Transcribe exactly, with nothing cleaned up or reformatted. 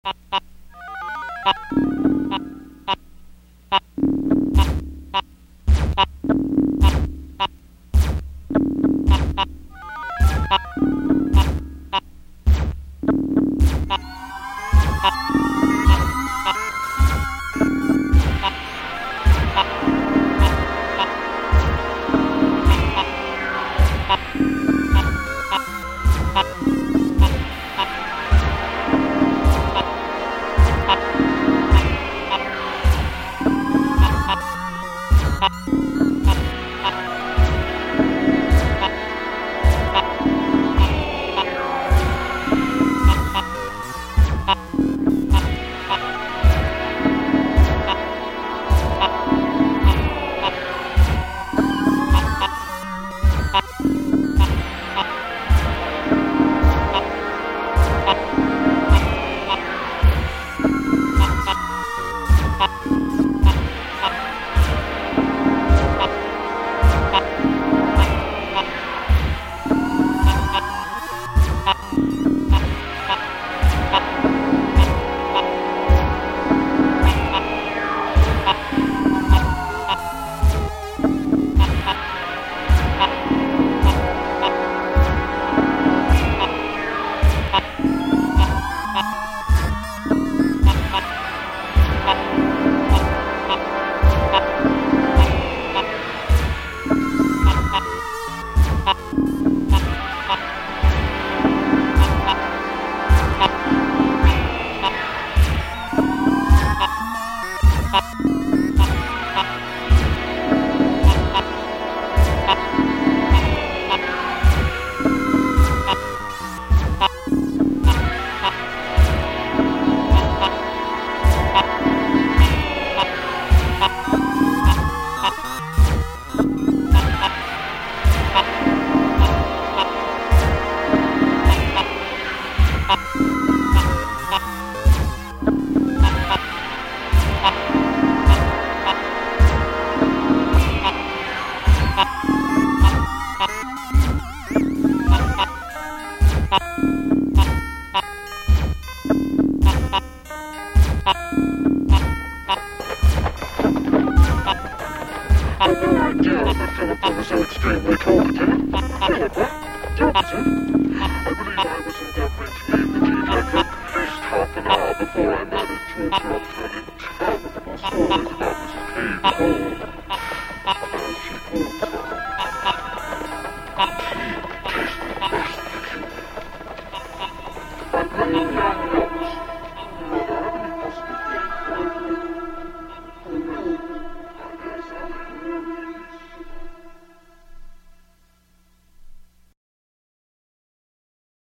I had no idea that Philip was so extremely talkative. Philip, talkative? I believe I was endeavoring to leave the teacher for at least half an hour before I managed to interrupt her interminable stories about Missus K. the Hole.